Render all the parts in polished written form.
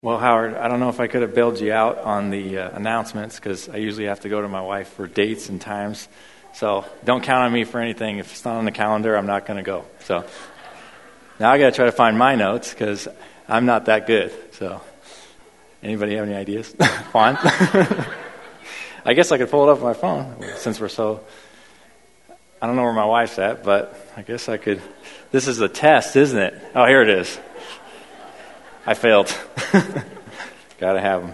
Well, Howard, I don't know if I could have bailed you out on the announcements because I usually have to go to my wife for dates and times. So don't count on me for anything. If it's not on the calendar, I'm not going to go. So now I got to try to find my notes because I'm not that good. So anybody have any ideas? Juan? I guess I could pull it up on my phone since we're so... I don't know where my wife's at, but I guess I could... This is a test, isn't it? Oh, here it is. I failed. Got to have them.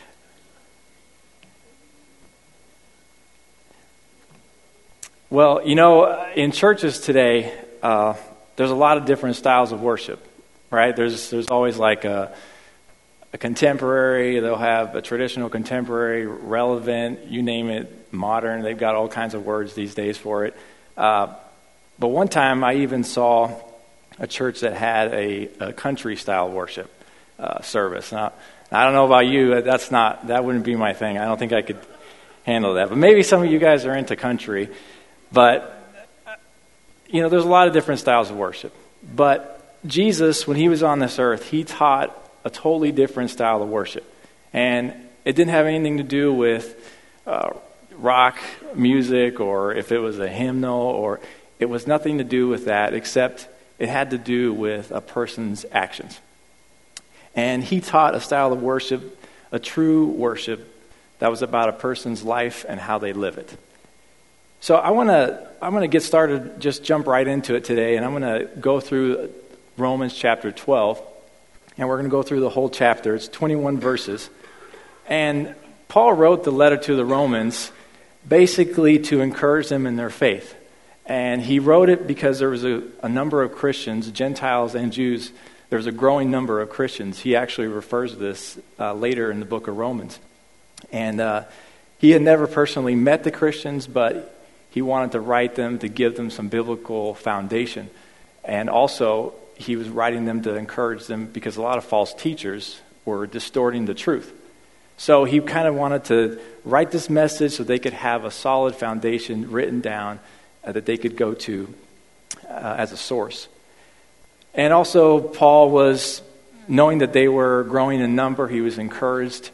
Well, in churches today, there's a lot of different styles of worship, right? There's always like a contemporary. They'll have a traditional, contemporary, relevant, you name it, modern. They've got all kinds of words these days for it. But one time I even saw a church that had a country-style worship service. Now, I don't know about you. That wouldn't be my thing. I don't think I could handle that. But maybe some of you guys are into country. But, there's a lot of different styles of worship. But Jesus, when he was on this earth, he taught a totally different style of worship. And it didn't have anything to do with rock music or if it was a hymnal, or it was nothing to do with that except it had to do with a person's actions. And he taught a style of worship, a true worship, that was about a person's life and how they live it. So I'm going to get started, just jump right into it today, and I'm going to go through Romans chapter 12, and we're going to go through the whole chapter. It's 21 verses. And Paul wrote the letter to the Romans basically to encourage them in their faith. And he wrote it because there was a number of Christians, Gentiles and Jews. There was a growing number of Christians. He actually refers to this later in the book of Romans. And he had never personally met the Christians, but he wanted to write them to give them some biblical foundation. And also, he was writing them to encourage them because a lot of false teachers were distorting the truth. So he kind of wanted to write this message so they could have a solid foundation written down that they could go to as a source. And also, Paul was, knowing that they were growing in number, he was encouraged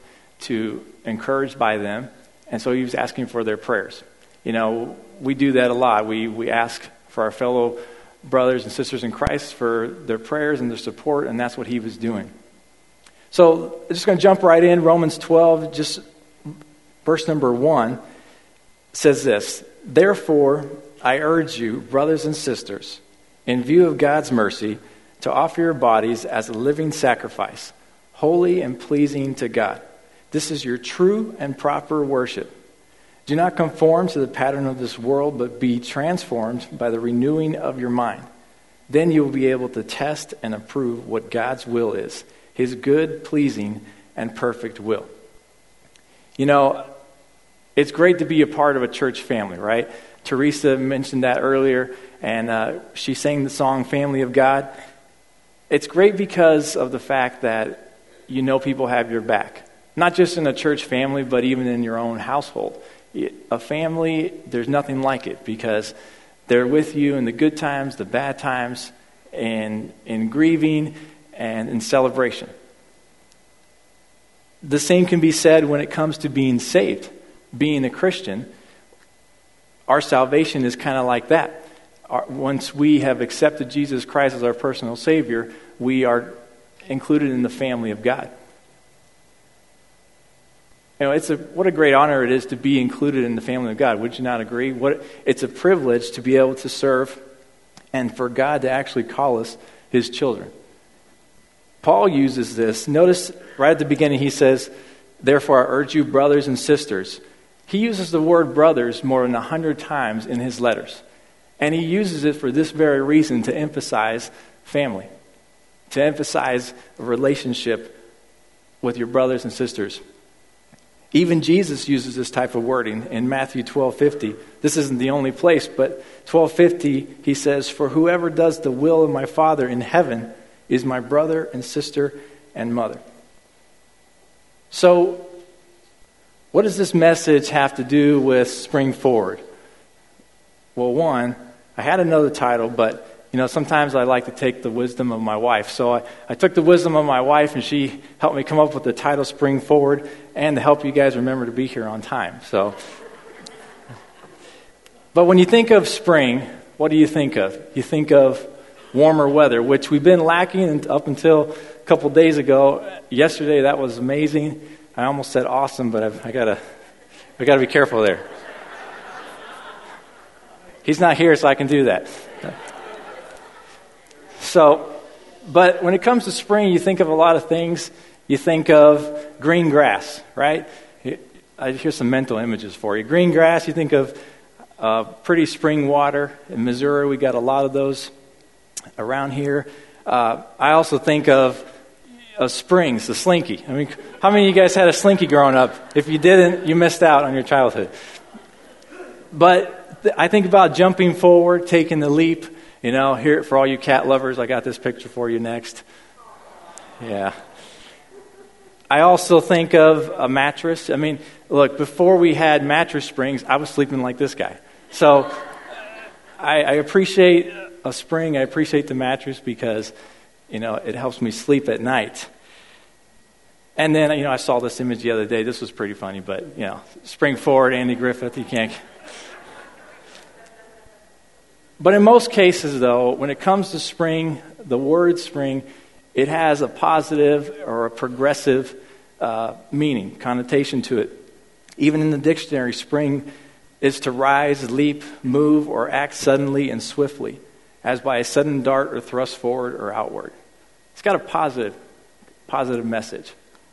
by them, and so he was asking for their prayers. We do that a lot. We ask for our fellow brothers and sisters in Christ for their prayers and their support, and that's what he was doing. So I'm just going to jump right in. Romans 12, just verse number 1, says this: "Therefore, I urge you, brothers and sisters, in view of God's mercy, to offer your bodies as a living sacrifice, holy and pleasing to God. This is your true and proper worship. Do not conform to the pattern of this world, but be transformed by the renewing of your mind. Then you will be able to test and approve what God's will is, his good, pleasing, and perfect will." It's great to be a part of a church family, right? Teresa mentioned that earlier, and she sang the song Family of God. It's great because of the fact that people have your back. Not just in a church family, but even in your own household. A family, there's nothing like it because they're with you in the good times, the bad times, and in grieving and in celebration. The same can be said when it comes to being saved. Being a Christian, our salvation is kind of like that. Once we have accepted Jesus Christ as our personal Savior, we are included in the family of God. What a great honor it is to be included in the family of God. Would you not agree? It's a privilege to be able to serve and for God to actually call us his children. Paul uses this. Notice right at the beginning he says, "Therefore I urge you, brothers and sisters." He uses the word brothers more than 100 times in his letters. And he uses it for this very reason, to emphasize family, to emphasize a relationship with your brothers and sisters. Even Jesus uses this type of wording in Matthew 12:50. This isn't the only place, but 12:50 he says, "For whoever does the will of my Father in heaven is my brother and sister and mother." So, what does this message have to do with Spring Forward? Well, one, I had another title, but sometimes I like to take the wisdom of my wife. So I took the wisdom of my wife, and she helped me come up with the title Spring Forward and to help you guys remember to be here on time. But when you think of spring, what do you think of? You think of warmer weather, which we've been lacking up until a couple days ago. Yesterday, that was amazing. I almost said awesome, but I gotta be careful there. He's not here, so I can do that. But when it comes to spring, you think of a lot of things. You think of green grass, right? Here's some mental images for you. Green grass, you think of pretty spring water. In Missouri, we got a lot of those around here. I also think of springs, the Slinky. I mean, how many of you guys had a Slinky growing up? If you didn't, you missed out on your childhood. But I think about jumping forward, taking the leap. Here for all you cat lovers, I got this picture for you next. Yeah. I also think of a mattress. I mean, look, before we had mattress springs, I was sleeping like this guy. So I appreciate a spring. I appreciate the mattress because, it helps me sleep at night. And then, I saw this image the other day. This was pretty funny, but, spring forward, Andy Griffith, you can't. But in most cases, though, when it comes to spring, the word spring, it has a positive or a progressive meaning, connotation to it. Even in the dictionary, spring is to rise, leap, move, or act suddenly and swiftly, as by a sudden dart or thrust forward or outward. It's got a positive message.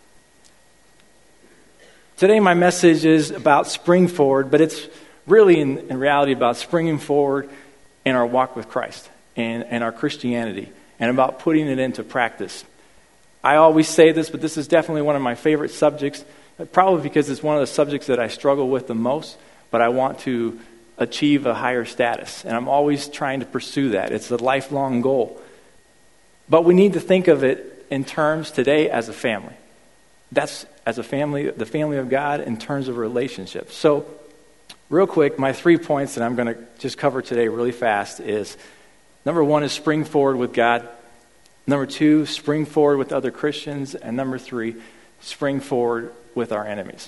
Today, my message is about spring forward, but it's really, in reality, about springing forward in our walk with Christ and our Christianity, and about putting it into practice. I always say this, but this is definitely one of my favorite subjects, probably because it's one of the subjects that I struggle with the most, but I want to achieve a higher status, and I'm always trying to pursue that. It's a lifelong goal. But we need to think of it in terms today as a family. That's, as a family, the family of God in terms of relationships. So, real quick, my 3 points that I'm going to just cover today really fast is, number 1 is spring forward with God. Number 2, spring forward with other Christians. And number 3, spring forward with our enemies.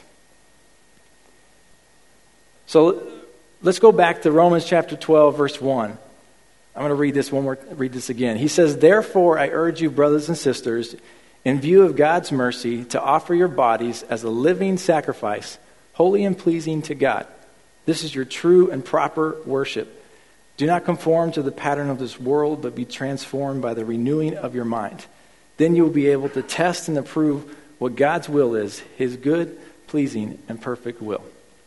So let's go back to Romans chapter 12, verse 1. I'm going to read this again. He says, "Therefore I urge you, brothers and sisters, in view of God's mercy, to offer your bodies as a living sacrifice, holy and pleasing to God. This is your true and proper worship. Do not conform to the pattern of this world, but be transformed by the renewing of your mind. Then you will be able to test and approve what God's will is, his good, pleasing, and perfect will."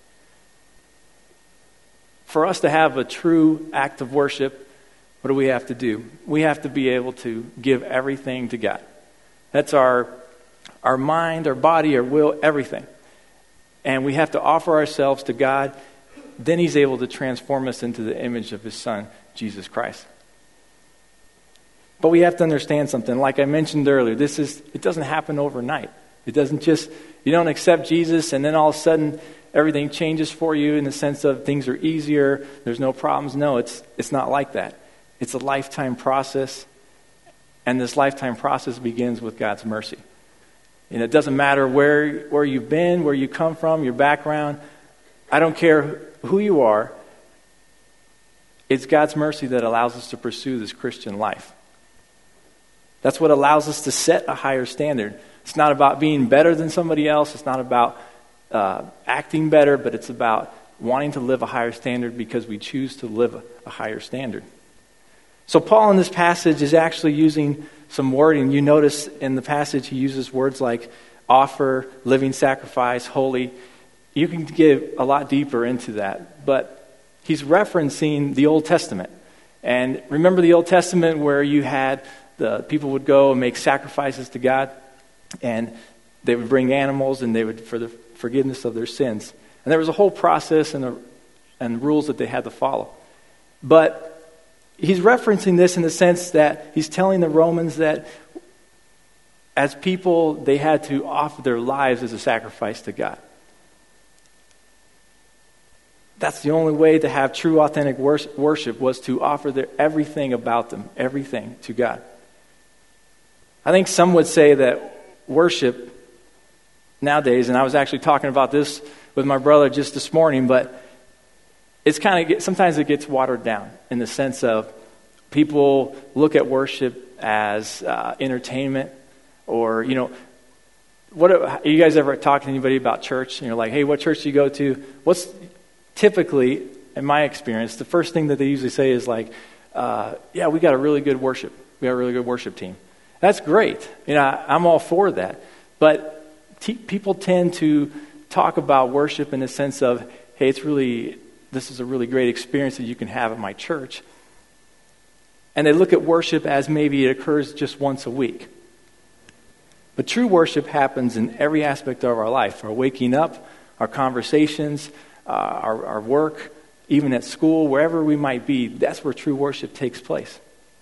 For us to have a true act of worship, what do we have to do? We have to be able to give everything to God. That's our mind, our body, our will, everything. And we have to offer ourselves to God. Then he's able to transform us into the image of his Son, Jesus Christ. But we have to understand something. Like I mentioned earlier, it doesn't happen overnight. It doesn't just, you don't accept Jesus and then all of a sudden everything changes for you in the sense of things are easier, there's no problems. No, it's not like that. It's a lifetime process. And this lifetime process begins with God's mercy. And it doesn't matter where you've been, where you come from, your background. I don't care who you are. It's God's mercy that allows us to pursue this Christian life. That's what allows us to set a higher standard. It's not about being better than somebody else. It's not about acting better, but it's about wanting to live a higher standard because we choose to live a higher standard. So Paul in this passage is actually using some wording. You notice in the passage he uses words like offer, living sacrifice, holy. You can get a lot deeper into that, but he's referencing the Old Testament. And remember the Old Testament where you had the people would go and make sacrifices to God, and they would bring animals and they would for the forgiveness of their sins. And there was a whole process and rules that they had to follow. But he's referencing this in the sense that he's telling the Romans that as people, they had to offer their lives as a sacrifice to God. That's the only way to have true, authentic worship, was to offer everything about them, everything to God. I think some would say that worship nowadays, and I was actually talking about this with my brother just this morning, but it's sometimes it gets watered down in the sense of people look at worship as entertainment, or, are you guys ever talking to anybody about church? And you're like, hey, what church do you go to? What's typically, in my experience, the first thing that they usually say is like, yeah, we got a really good worship. We got a really good worship team. That's great. I'm all for that. But people tend to talk about worship in the sense of, hey, this is a really great experience that you can have at my church. And they look at worship as maybe it occurs just once a week. But true worship happens in every aspect of our life. Our waking up, our conversations, our work, even at school, wherever we might be, that's where true worship takes place.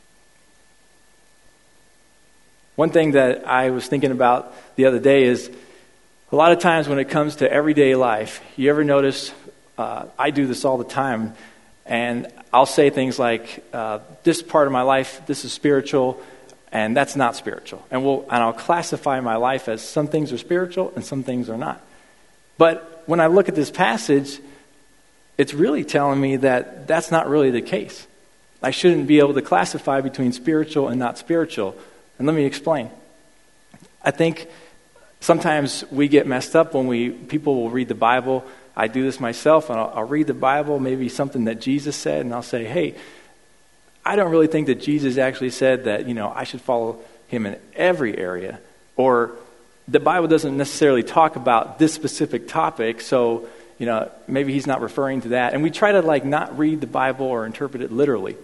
One thing that I was thinking about the other day is a lot of times when it comes to everyday life, you ever notice, I do this all the time, and I'll say things like, this part of my life, this is spiritual, and that's not spiritual. And I'll classify my life as some things are spiritual and some things are not. But when I look at this passage, it's really telling me that that's not really the case. I shouldn't be able to classify between spiritual and not spiritual. And let me explain. I think sometimes we get messed up when people will read the Bible. I do this myself, and I'll read the Bible, maybe something that Jesus said, and I'll say, hey, I don't really think that Jesus actually said that, I should follow him in every area. Or the Bible doesn't necessarily talk about this specific topic, so, maybe he's not referring to that. And we try to not read the Bible or interpret it literally.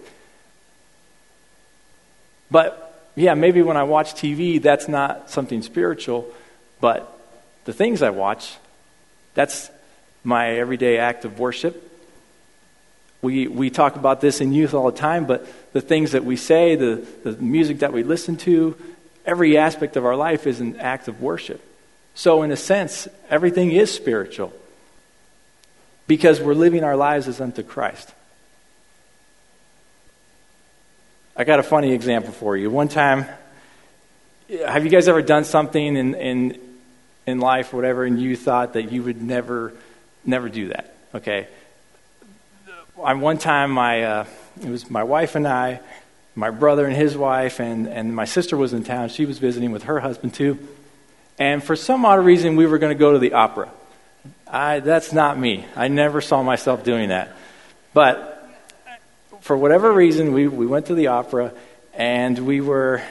But yeah, maybe when I watch TV, that's not something spiritual, but the things I watch, that's my everyday act of worship. We talk about this in youth all the time, but the things that we say, the music that we listen to, every aspect of our life is an act of worship. So in a sense, everything is spiritual because we're living our lives as unto Christ. I got a funny example for you. One time, have you guys ever done something in life or whatever, and you thought that you would never do that? Okay. One time, it was my wife and I, my brother and his wife, and my sister was in town. She was visiting with her husband too. And for some odd reason, we were going to go to the opera. That's not me. I never saw myself doing that. But for whatever reason, we went to the opera, and we were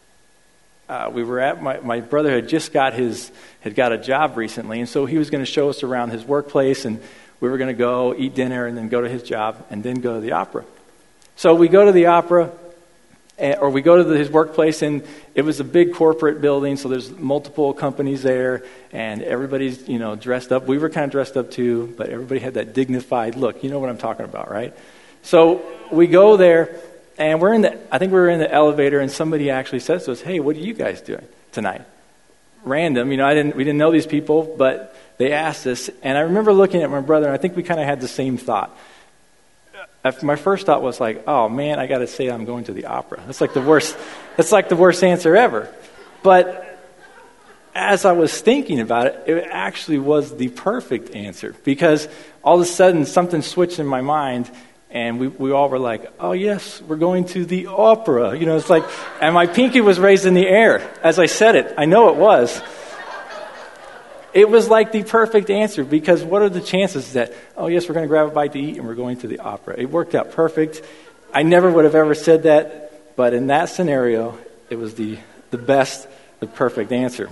at my brother had just got a job recently, and so he was going to show us around his workplace, and we were going to go eat dinner and then go to his job and then go to the opera. So we go to the opera, or we go to his workplace, and it was a big corporate building, so there's multiple companies there, and everybody's dressed up. We were kind of dressed up too, but everybody had that dignified look. You know what I'm talking about, right? So we go there, and I think we were in the elevator, and somebody actually says to us, hey, what are you guys doing tonight? Random, we didn't know these people, but they asked us, and I remember looking at my brother, and I think we kind of had the same thought. My first thought was like, oh man, I got to say I'm going to the opera. That's like the worst answer ever. But as I was thinking about it, it actually was the perfect answer, because all of a sudden something switched in my mind. And we all were like, oh, yes, we're going to the opera. It's like, and my pinky was raised in the air as I said it. I know it was. It was like the perfect answer, because what are the chances that, oh, yes, we're going to grab a bite to eat and we're going to the opera? It worked out perfect. I never would have ever said that, but in that scenario, it was the best, the perfect answer.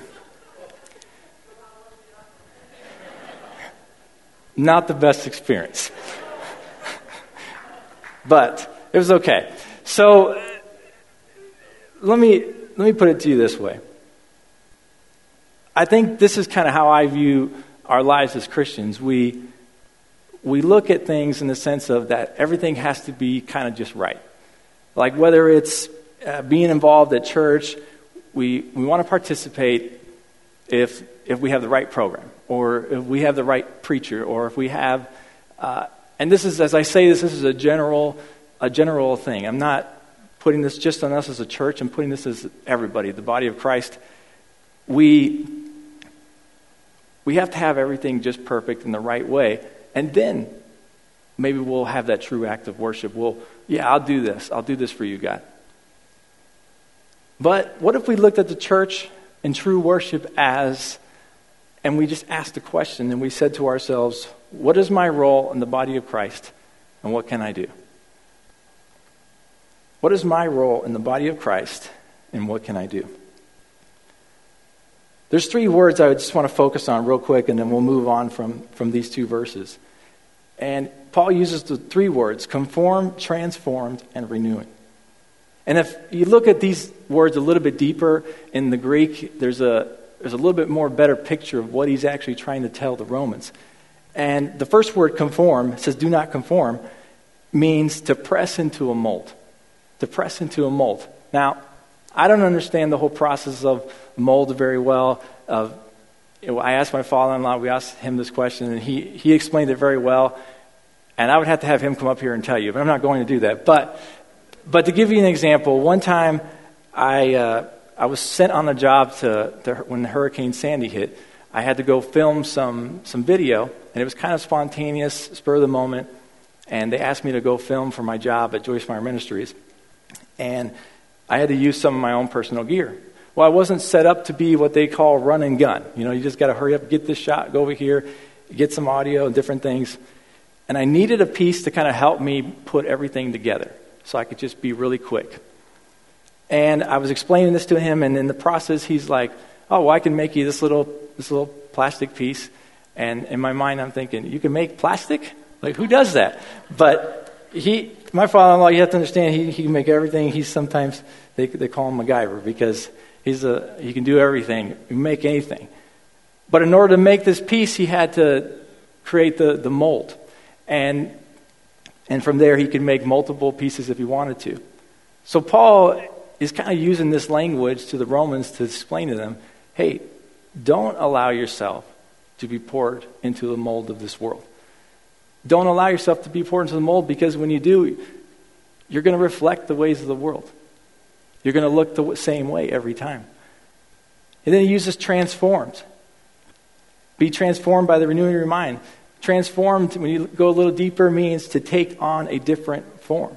Not the best experience. But it was okay. So let me put it to you this way. I think this is kind of how I view our lives as Christians. We look at things in the sense of that everything has to be kind of just right. Like whether it's being involved at church, we want to participate if we have the right program, or if we have the right preacher, or if we have And this is, as I say this is a general thing. I'm not putting this just on us as a church. I'm putting this as everybody, the body of Christ. We have to have everything just perfect in the right way. And then maybe we'll have that true act of worship. I'll do this. I'll do this for you, God. But what if we looked at the church in true worship and we just asked the question and we said to ourselves, what is my role in the body of Christ and what can I do? What is my role in the body of Christ and what can I do? There's 3 words I just want to focus on real quick and then we'll move on from these 2 verses. And Paul uses the 3 words, conform, transformed, and renewing. And if you look at these words a little bit deeper in the Greek, there's a little bit more better picture of what he's actually trying to tell the Romans. And the first word, conform, says do not conform, means to press into a mold. To press into a mold. Now, I don't understand the whole process of mold very well. I asked my father-in-law, we asked him this question, and he explained it very well. And I would have to have him come up here and tell you, but I'm not going to do that. But to give you an example, one time I was sent on a job when Hurricane Sandy hit. I had to go film some video, and it was kind of spontaneous, spur of the moment. And they asked me to go film for my job at Joyce Meyer Ministries. And I had to use some of my own personal gear. Well, I wasn't set up to be what they call run and gun. You just got to hurry up, get this shot, go over here, get some audio and different things. And I needed a piece to kind of help me put everything together so I could just be really quick. And I was explaining this to him, and in the process, he's like, oh, well, I can make you this little plastic piece. And in my mind, I'm thinking, you can make plastic? Like, who does that? But my father-in-law, you have to understand, he can make everything. He's sometimes, they call him MacGyver because he can do everything, he can make anything. But in order to make this piece, he had to create the mold. And from there, he could make multiple pieces if he wanted to. So Paul is kind of using this language to the Romans to explain to them, hey, don't allow yourself to be poured into the mold of this world. Don't allow yourself to be poured into the mold, because when you do, you're going to reflect the ways of the world. You're going to look the same way every time. And then he uses transformed. Be transformed by the renewing of your mind. Transformed, when you go a little deeper, means to take on a different form.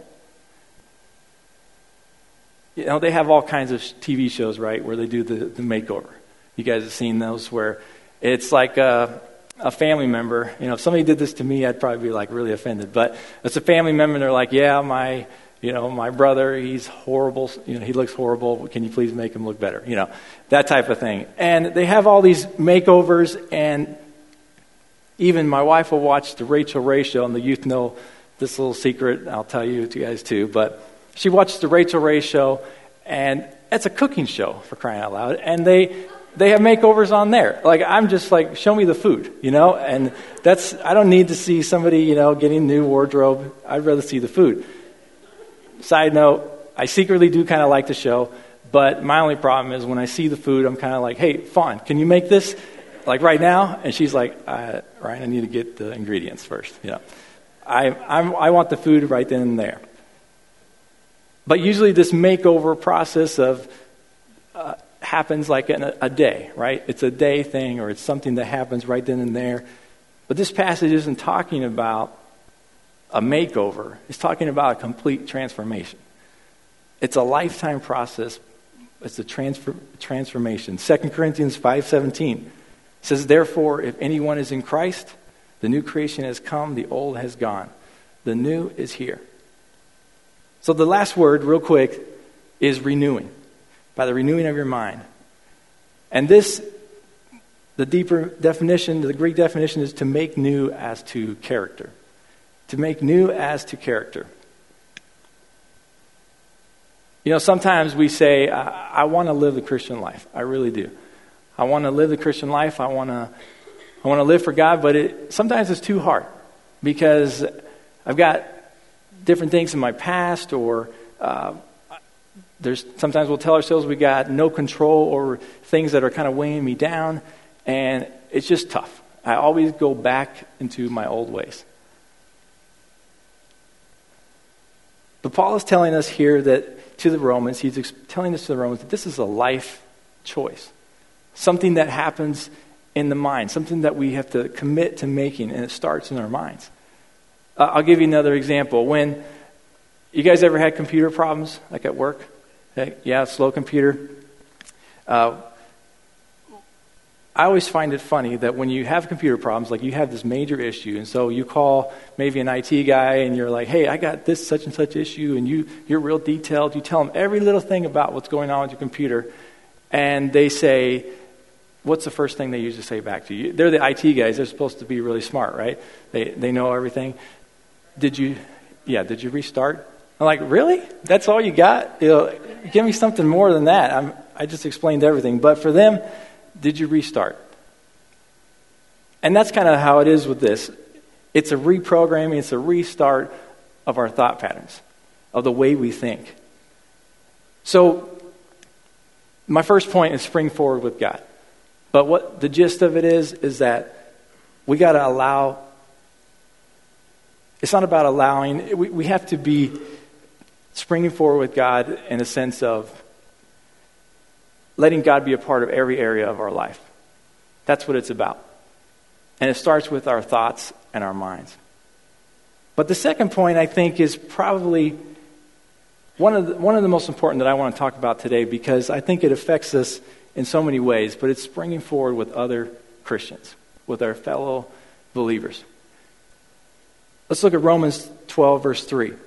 They have all kinds of TV shows, right, where they do the makeover. You guys have seen those where it's like a family member. If somebody did this to me, I'd probably be like really offended. But it's a family member, and they're like, yeah, my brother, he's horrible. He looks horrible. Can you please make him look better? That type of thing. And they have all these makeovers, and even my wife will watch the Rachel Ray show, and the youth know this little secret. I'll tell you guys too. But she watches the Rachel Ray show, and it's a cooking show, for crying out loud. And they have makeovers on there. Like, I'm just like, show me the food, And I don't need to see somebody, getting new wardrobe. I'd rather see the food. Side note, I secretly do kind of like the show, but my only problem is when I see the food, I'm kind of like, hey, Fawn, can you make this like right now? And she's like, Ryan, I need to get the ingredients first. I want the food right then and there. But usually this makeover process happens like in a day, right? It's a day thing, or it's something that happens right then and there. But this passage isn't talking about a makeover. It's talking about a complete transformation. It's a lifetime process. It's a transformation. 2 Corinthians 5:17 says, therefore, if anyone is in Christ, the new creation has come, the old has gone. The new is here. So the last word, real quick, is renewing. By the renewing of your mind. And the deeper definition, the Greek definition, is to make new as to character. To make new as to character. Sometimes we say, I want to live the Christian life. I really do. I want to live the Christian life. I want to live for God, but sometimes it's too hard because I've got different things in my past, or sometimes we'll tell ourselves we got no control over things that are kind of weighing me down, and it's just tough. I always go back into my old ways. But Paul is telling us here that to the Romans, he's telling us to the Romans that this is a life choice. Something that happens in the mind, something that we have to commit to making, and it starts in our minds. I'll give you another example. When you guys ever had computer problems, like at work? Yeah, slow computer. I always find it funny that when you have computer problems, like you have this major issue, and so you call maybe an IT guy and you're like, hey, I got this such and such issue, and you're real detailed. You tell them every little thing about what's going on with your computer, and they say, what's the first thing they usually say back to you? They're the IT guys. They're supposed to be really smart, right? They know everything. Did you restart? I'm like, really? That's all you got? Give me something more than that. I just explained everything. But for them, did you restart? And that's kind of how it is with this. It's a reprogramming, it's a restart of our thought patterns, of the way we think. So, my first point is spring forward with God. But what the gist of it is that we got to allow. It's not about allowing. We have to be springing forward with God in a sense of letting God be a part of every area of our life. That's what it's about. And it starts with our thoughts and our minds. But the second point, I think, is probably one of the most important that I want to talk about today, because I think it affects us in so many ways, but it's springing forward with other Christians, with our fellow believers. Let's look at Romans 12, verse 3. It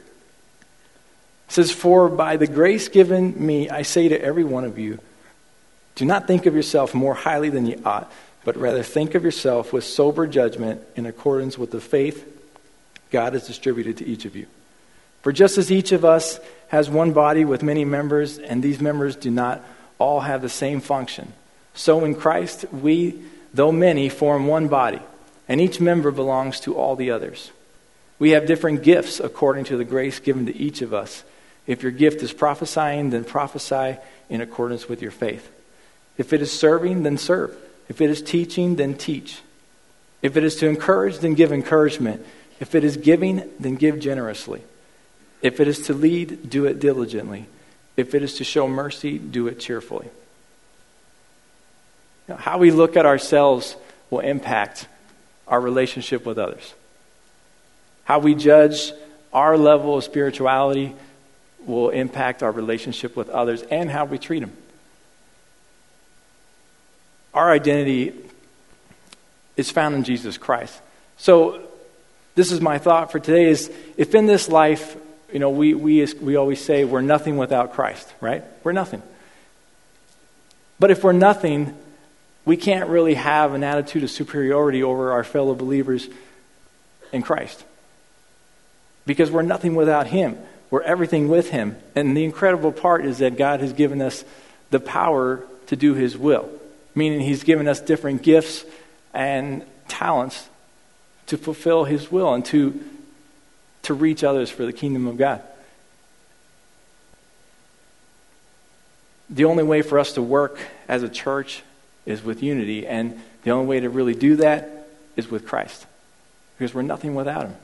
says, "For by the grace given me, I say to every one of you, do not think of yourself more highly than you ought, but rather think of yourself with sober judgment in accordance with the faith God has distributed to each of you. For just as each of us has one body with many members, and these members do not all have the same function, so in Christ we, though many, form one body, and each member belongs to all the others. We have different gifts according to the grace given to each of us. If your gift is prophesying, then prophesy in accordance with your faith. If it is serving, then serve. If it is teaching, then teach. If it is to encourage, then give encouragement. If it is giving, then give generously. If it is to lead, do it diligently. If it is to show mercy, do it cheerfully." Now, how we look at ourselves will impact our relationship with others. How we judge our level of spirituality will impact our relationship with others and how we treat them. Our identity is found in Jesus Christ. So this is my thought for today, is if in this life, we always say we're nothing without Christ, right? We're nothing. But if we're nothing, we can't really have an attitude of superiority over our fellow believers in Christ. Because we're nothing without Him. We're everything with Him. And the incredible part is that God has given us the power to do His will. Meaning He's given us different gifts and talents to fulfill His will and to reach others for the kingdom of God. The only way for us to work as a church is with unity, and the only way to really do that is with Christ, because we're nothing without Him.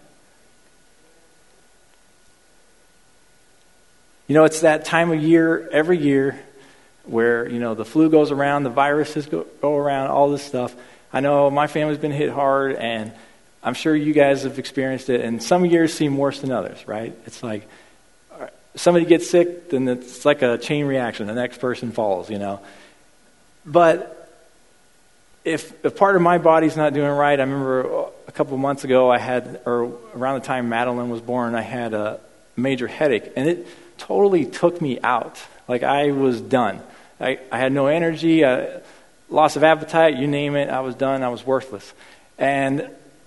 It's that time of year, every year, where, the flu goes around, the viruses go around, all this stuff. I know my family's been hit hard, and I'm sure you guys have experienced it, and some years seem worse than others, right? It's like somebody gets sick, then it's like a chain reaction. The next person falls, But if part of my body's not doing right, I remember a couple of months ago around the time Madeline was born, I had a major headache, and it totally took me out. Like, I was done. I had no energy, loss of appetite, you name it. I was done. I was worthless. And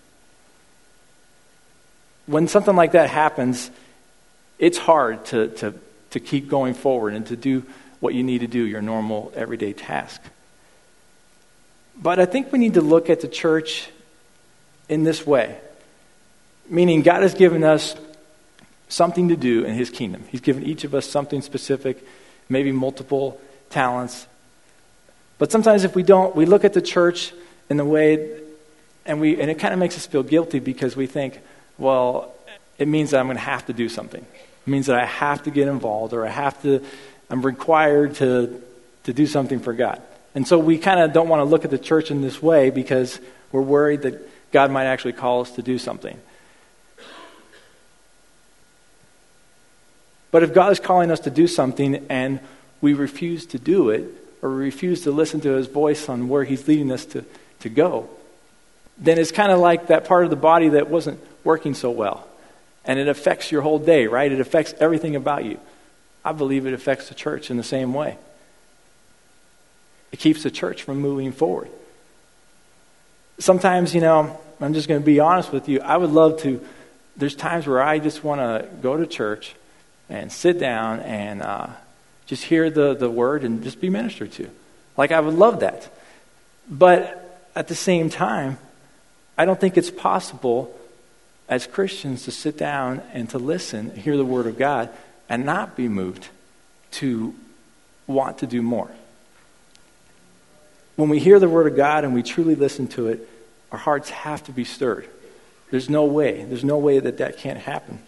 when something like that happens, it's hard to keep going forward and to do what you need to do, your normal everyday task. But I think we need to look at the church in this way. Meaning, God has given us something to do in His kingdom. He's given each of us something specific, maybe multiple talents. But sometimes if we don't, we look at the church in the way, and it kind of makes us feel guilty, because we think, well, it means that I'm going to have to do something. It means that I have to get involved, or I'm required to do something for God. And so we kind of don't want to look at the church in this way because we're worried that God might actually call us to do something. But if God is calling us to do something and we refuse to do it, or we refuse to listen to his voice on where he's leading us to go, then it's kind of like that part of the body that wasn't working so well. And it affects your whole day, right? It affects everything about you. I believe it affects the church in the same way. It keeps the church from moving forward. Sometimes, I'm just going to be honest with you. I would love to, there's times where I just want to go to church and sit down and just hear the word and just be ministered to. Like, I would love that. But at the same time, I don't think it's possible as Christians to sit down and to listen, hear the word of God, and not be moved to want to do more. When we hear the word of God and we truly listen to it, our hearts have to be stirred. There's no way that can't happen.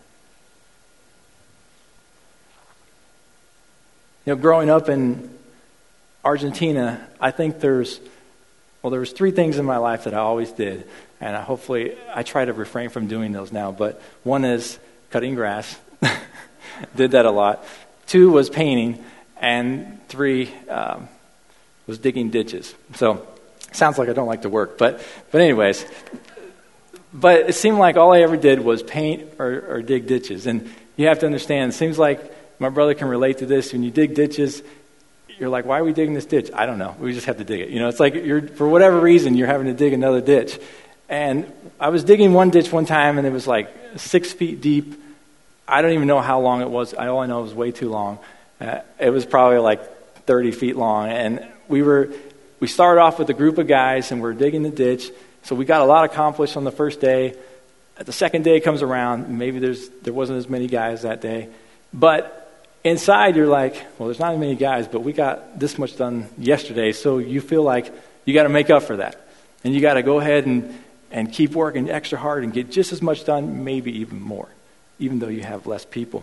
Growing up in Argentina, I think there was 3 things in my life that I always did, and hopefully I try to refrain from doing those now. But one is cutting grass, did that a lot. 2 was painting, and 3 was digging ditches. So sounds like I don't like to work, but anyways. But it seemed like all I ever did was paint or dig ditches, and you have to understand. It seems like my brother can relate to this. When you dig ditches, you're like, why are we digging this ditch? I don't know. We just have to dig it. It's like for whatever reason, you're having to dig another ditch. And I was digging one ditch one time, and it was like 6 feet deep. I don't even know how long it was. All I know it was way too long. It was probably like 30 feet long. And we started off with a group of guys, and we're digging the ditch. So we got a lot accomplished on the first day. The second day comes around, maybe there wasn't as many guys that day. But inside, you're like, well, there's not as many guys, but we got this much done yesterday, so you feel like you got to make up for that. And you got to go ahead and keep working extra hard and get just as much done, maybe even more, even though you have less people.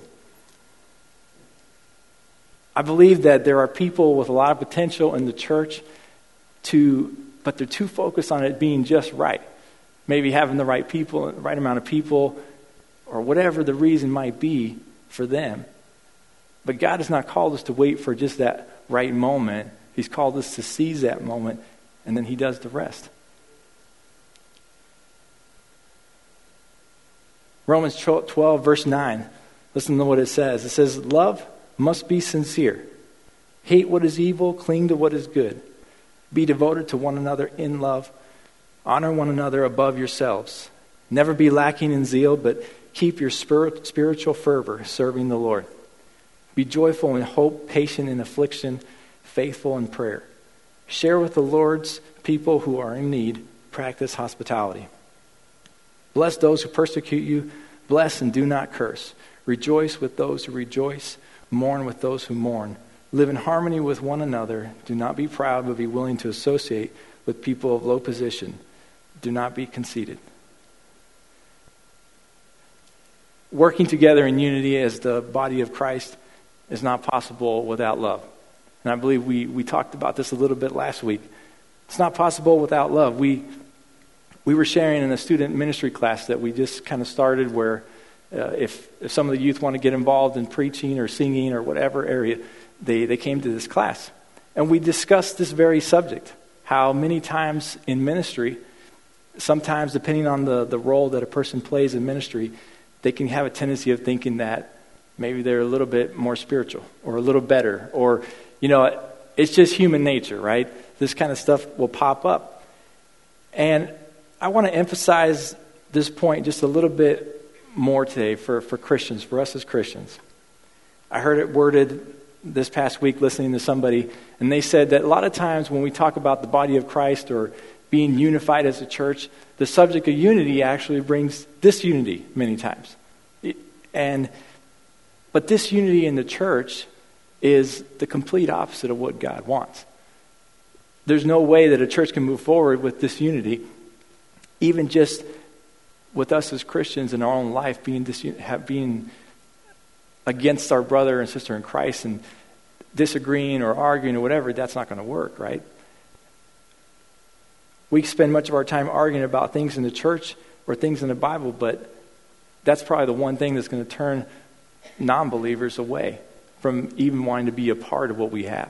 I believe that there are people with a lot of potential in the church, but they're too focused on it being just right. Maybe having the right people, the right amount of people, or whatever the reason might be for them. But God has not called us to wait for just that right moment. He's called us to seize that moment, and then he does the rest. Romans 12, verse 9. Listen to what it says. It says, love must be sincere. Hate what is evil, cling to what is good. Be devoted to one another in love. Honor one another above yourselves. Never be lacking in zeal, but keep your spiritual fervor serving the Lord. Be joyful in hope, patient in affliction, faithful in prayer. Share with the Lord's people who are in need. Practice hospitality. Bless those who persecute you. Bless and do not curse. Rejoice with those who rejoice. Mourn with those who mourn. Live in harmony with one another. Do not be proud, but be willing to associate with people of low position. Do not be conceited. Working together in unity as the body of Christ is not possible without love. And I believe we talked about this a little bit last week. It's not possible without love. We were sharing in a student ministry class that we just kind of started where if some of the youth want to get involved in preaching or singing or whatever area, they came to this class. And we discussed this very subject, how many times in ministry, sometimes depending on the role that a person plays in ministry, they can have a tendency of thinking that maybe they're a little bit more spiritual or a little better, or, it's just human nature, right? This kind of stuff will pop up. And I want to emphasize this point just a little bit more today for Christians, for us as Christians. I heard it worded this past week listening to somebody, and they said that a lot of times when we talk about the body of Christ or being unified as a church, the subject of unity actually brings disunity many times. But disunity in the church is the complete opposite of what God wants. There's no way that a church can move forward with disunity, even just with us as Christians in our own life being against our brother and sister in Christ and disagreeing or arguing or whatever, that's not going to work, right? We spend much of our time arguing about things in the church or things in the Bible, but that's probably the one thing that's going to turn non-believers away from even wanting to be a part of what we have.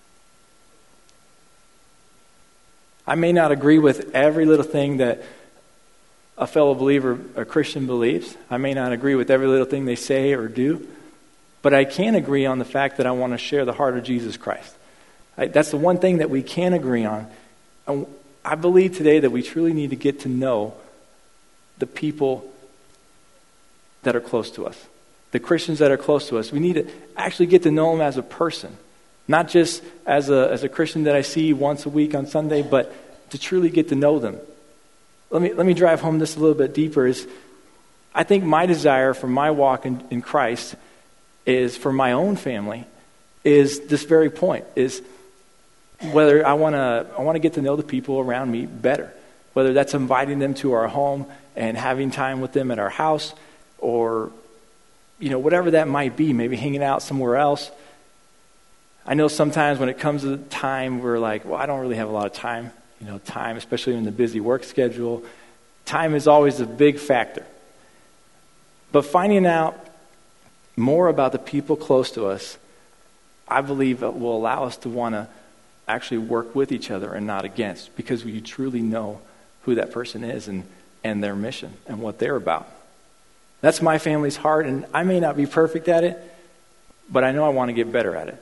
I may not agree with every little thing that a fellow believer, a Christian, believes. I may not agree with every little thing they say or do, but I can agree on the fact that I want to share the heart of Jesus Christ. That's the one thing that we can agree on. And I believe today that we truly need to get to know the people that are close to us, the Christians that are close to us. We need to actually get to know them as a person, not just as a Christian that I see once a week on Sunday, but to truly get to know them. Let me drive home this a little bit deeper. I think my desire for my walk in Christ is for my own family is this very point, is whether I want to get to know the people around me better, whether that's inviting them to our home and having time with them at our house, or whatever that might be, maybe hanging out somewhere else. I know sometimes when it comes to the time, we're like, well, I don't really have a lot of time. Time, especially in the busy work schedule, time is always a big factor. But finding out more about the people close to us, I believe it will allow us to want to actually work with each other and not against, because we truly know who that person is and their mission and what they're about. That's my family's heart, and I may not be perfect at it, but I know I want to get better at it.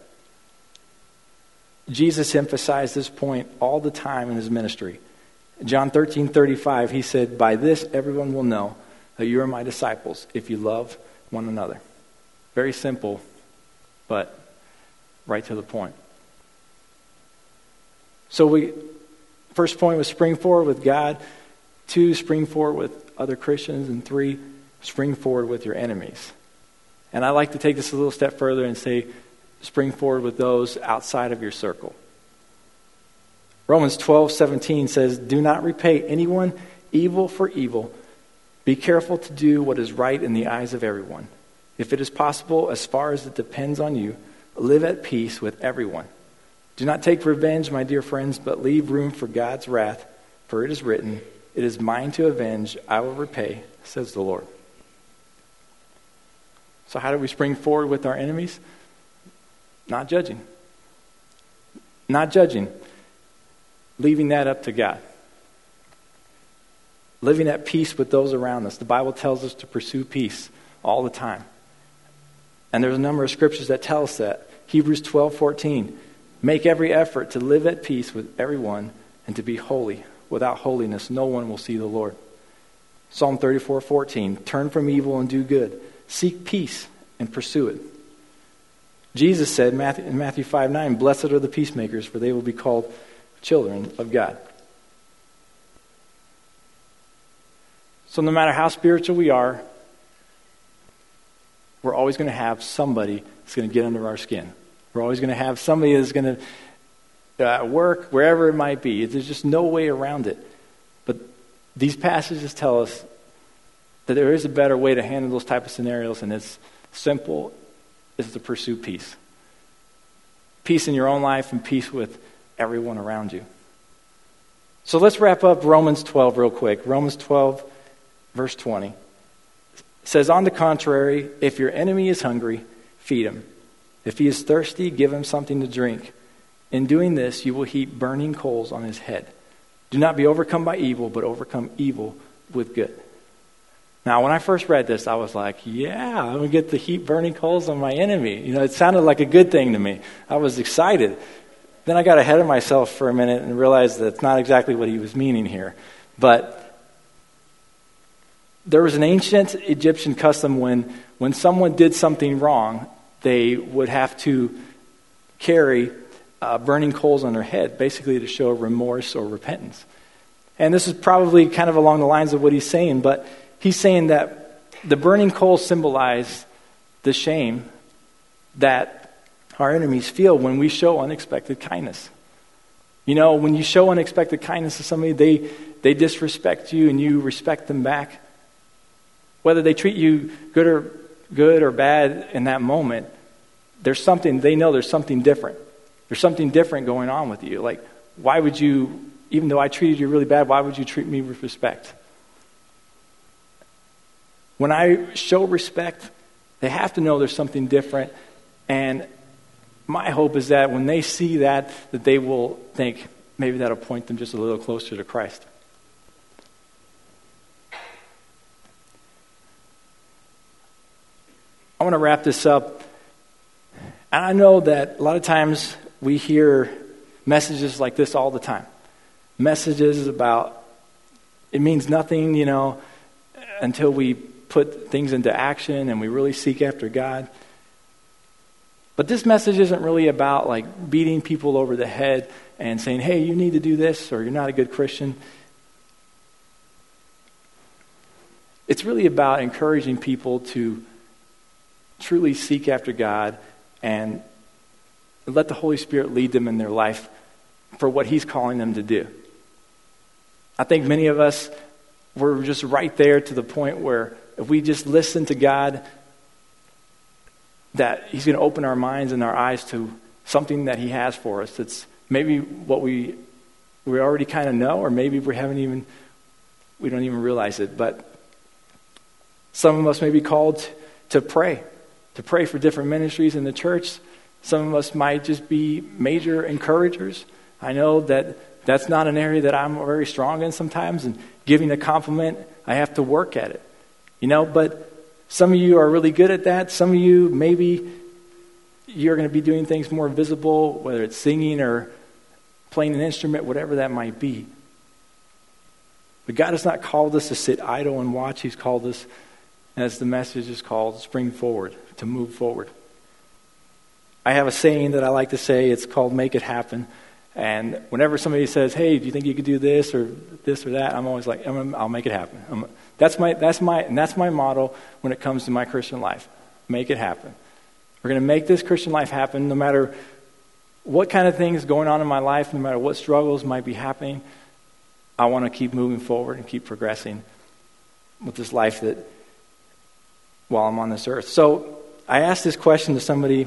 Jesus emphasized this point all the time in his ministry. John 13:35, he said, "By this everyone will know that you are my disciples, if you love one another." Very simple, but right to the point. So first point was spring forward with God. 2, spring forward with other Christians. And 3, spring forward with your enemies. And I like to take this a little step further and say, spring forward with those outside of your circle. Romans 12:17 says, "Do not repay anyone evil for evil. Be careful to do what is right in the eyes of everyone. If it is possible, as far as it depends on you, live at peace with everyone. Do not take revenge, my dear friends, but leave room for God's wrath, for it is written, 'It is mine to avenge, I will repay,' says the Lord." So how do we spring forward with our enemies? Not judging. Not judging. Leaving that up to God. Living at peace with those around us. The Bible tells us to pursue peace all the time. And there's a number of scriptures that tell us that. Hebrews 12:14. "Make every effort to live at peace with everyone and to be holy. Without holiness, no one will see the Lord." Psalm 34:14. "Turn from evil and do good. Seek peace and pursue it." Jesus said in Matthew 5:9, "Blessed are the peacemakers, for they will be called children of God." So no matter how spiritual we are, we're always going to have somebody that's going to get under our skin. We're always going to have somebody that's going to work wherever it might be. There's just no way around it. But these passages tell us that there is a better way to handle those type of scenarios, and it's simple. Is to pursue peace. Peace in your own life and peace with everyone around you. So let's wrap up Romans 12 real quick. Romans 12, verse 20. Says, "On the contrary, if your enemy is hungry, feed him. If he is thirsty, give him something to drink. In doing this, you will heap burning coals on his head. Do not be overcome by evil, but overcome evil with good." Now, when I first read this, I was like, yeah, I'm going to get to heap burning coals on my enemy. It sounded like a good thing to me. I was excited. Then I got ahead of myself for a minute and realized that's not exactly what he was meaning here. But there was an ancient Egyptian custom when someone did something wrong, they would have to carry burning coals on their head, basically to show remorse or repentance. And this is probably kind of along the lines of what he's saying, but he's saying that the burning coals symbolize the shame that our enemies feel when we show unexpected kindness. When you show unexpected kindness to somebody, they disrespect you and you respect them back. Whether they treat you good or good or bad in that moment, they know there's something different. There's something different going on with you. Like, why would you, even though I treated you really bad, why would you treat me with respect? When I show respect, they have to know there's something different. And my hope is that when they see that they will think, maybe that'll point them just a little closer to Christ. I want to wrap this up. And I know that a lot of times we hear messages like this all the time. Messages about, it means nothing, until we put things into action and we really seek after God. But this message isn't really about like beating people over the head and saying, hey, you need to do this or you're not a good Christian. It's really about encouraging people to truly seek after God and let the Holy Spirit lead them in their life for what He's calling them to do. I think many of us, we're just right there to the point where if we just listen to God, that He's going to open our minds and our eyes to something that He has for us. That's maybe what we already kind of know, or maybe we don't even realize it. But some of us may be called to pray for different ministries in the church. Some of us might just be major encouragers. I know that that's not an area that I'm very strong in sometimes, and giving a compliment, I have to work at it. But some of you are really good at that. Some of you, maybe you're going to be doing things more visible, whether it's singing or playing an instrument, whatever that might be. But God has not called us to sit idle and watch. He's called us, as the message is called, spring forward, to move forward. I have a saying that I like to say. It's called make it happen. And whenever somebody says, hey, do you think you could do this or that? I'm always like, I'll make it happen. That's my motto when it comes to my Christian life. Make it happen. We're going to make this Christian life happen no matter what kind of things going on in my life, no matter what struggles might be happening. I want to keep moving forward and keep progressing with this life that while I'm on this earth. So I asked this question to somebody,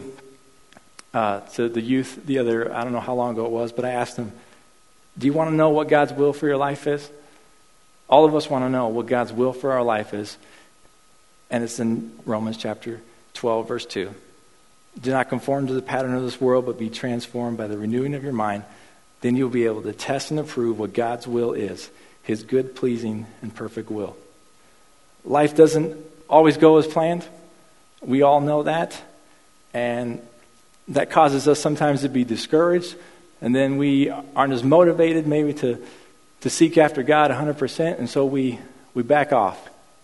to the youth I don't know how long ago it was, but I asked them, do you want to know what God's will for your life is? All of us want to know what God's will for our life is. And it's in Romans chapter 12, verse 2. Do not conform to the pattern of this world, but be transformed by the renewing of your mind. Then you'll be able to test and approve what God's will is, His good, pleasing, and perfect will. Life doesn't always go as planned. We all know that. And that causes us sometimes to be discouraged. And then we aren't as motivated maybe to seek after God 100%. And so we back off.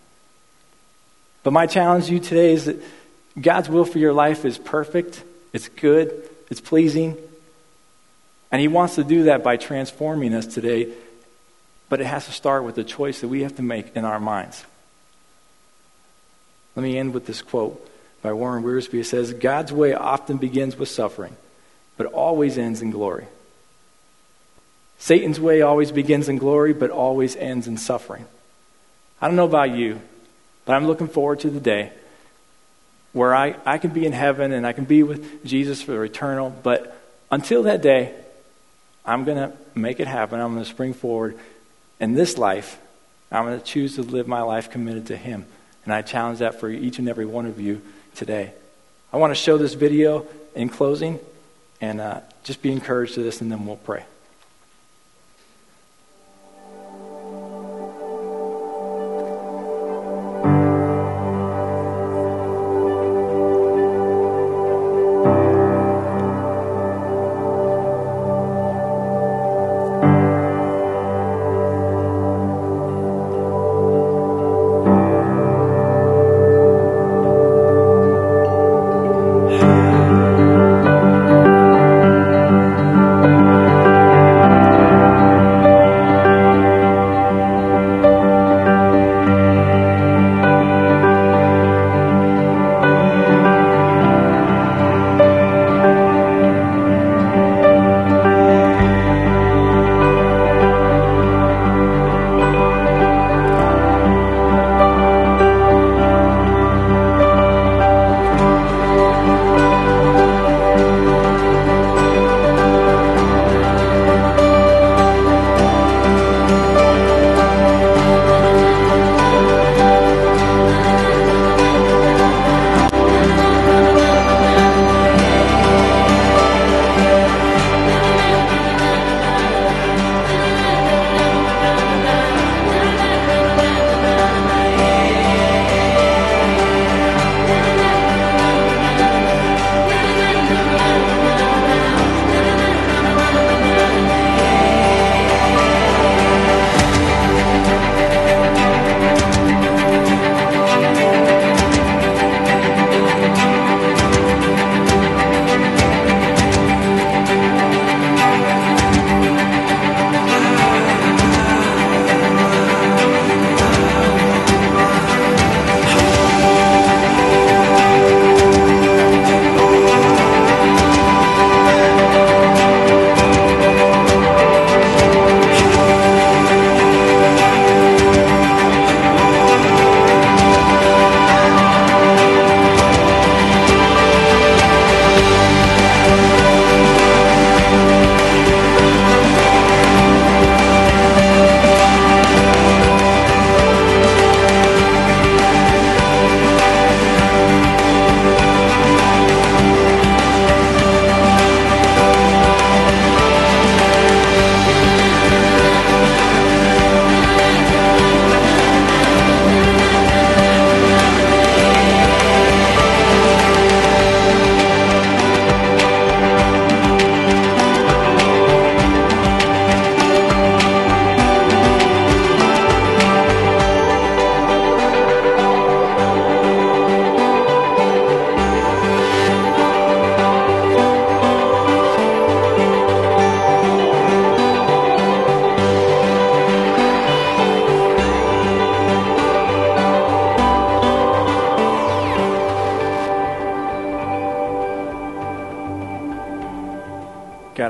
But my challenge to you today is that God's will for your life is perfect. It's good. It's pleasing. And He wants to do that by transforming us today. But it has to start with the choice that we have to make in our minds. Let me end with this quote by Warren Wiersbe. It says, God's way often begins with suffering, but always ends in glory. Satan's way always begins in glory, but always ends in suffering. I don't know about you, but I'm looking forward to the day where I can be in heaven and I can be with Jesus for eternal. But until that day, I'm going to make it happen. I'm going to spring forward. In this life, I'm going to choose to live my life committed to Him. And I challenge that for each and every one of you today. I want to show this video in closing and just be encouraged to this, and then we'll pray.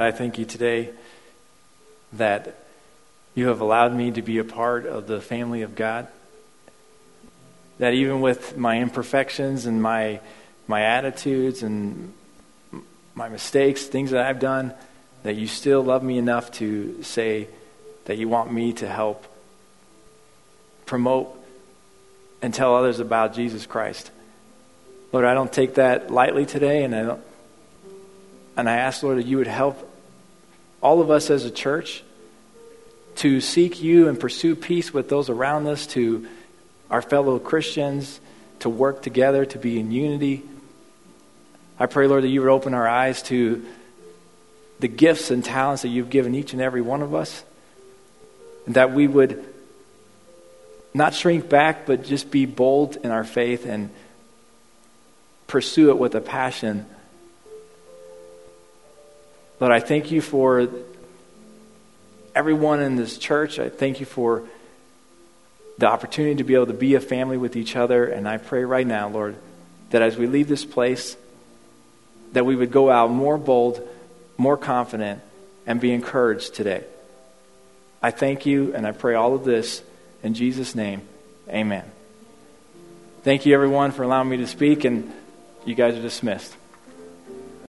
I thank you today that you have allowed me to be a part of the family of God. That even with my imperfections and my attitudes and my mistakes, things that I've done, that you still love me enough to say that you want me to help promote and tell others about Jesus Christ. Lord, I don't take that lightly today, and I ask, Lord, that you would help all of us as a church to seek you and pursue peace with those around us, to our fellow Christians, to work together, to be in unity. I pray, Lord, that you would open our eyes to the gifts and talents that you've given each and every one of us, and that we would not shrink back, but just be bold in our faith and pursue it with a passion. Lord, I thank you for everyone in this church. I thank you for the opportunity to be able to be a family with each other. And I pray right now, Lord, that as we leave this place, that we would go out more bold, more confident, and be encouraged today. I thank you, and I pray all of this in Jesus' name. Amen. Thank you, everyone, for allowing me to speak, and you guys are dismissed.